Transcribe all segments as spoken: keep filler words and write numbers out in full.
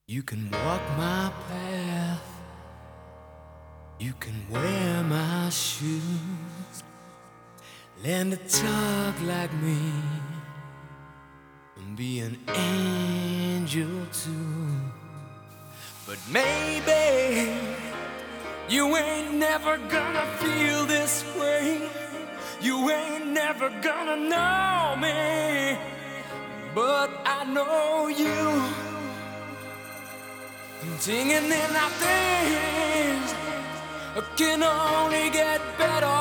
You can walk my path, you can wear my shoes, learn to talk like me, and be an angel too. But maybe you ain't never gonna feel this way. You ain't never gonna know me, but I know you. Singing in our things can only get better.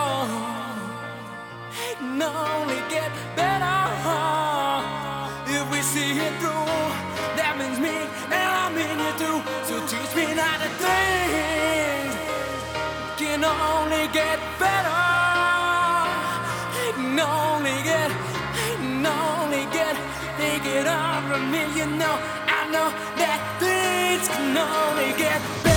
It can only get better if we see it through. That means me and I mean you too. So teach me not to think. Can only get better. It can only get, it can only get. Take it on from me, you know. I know that things can only get better.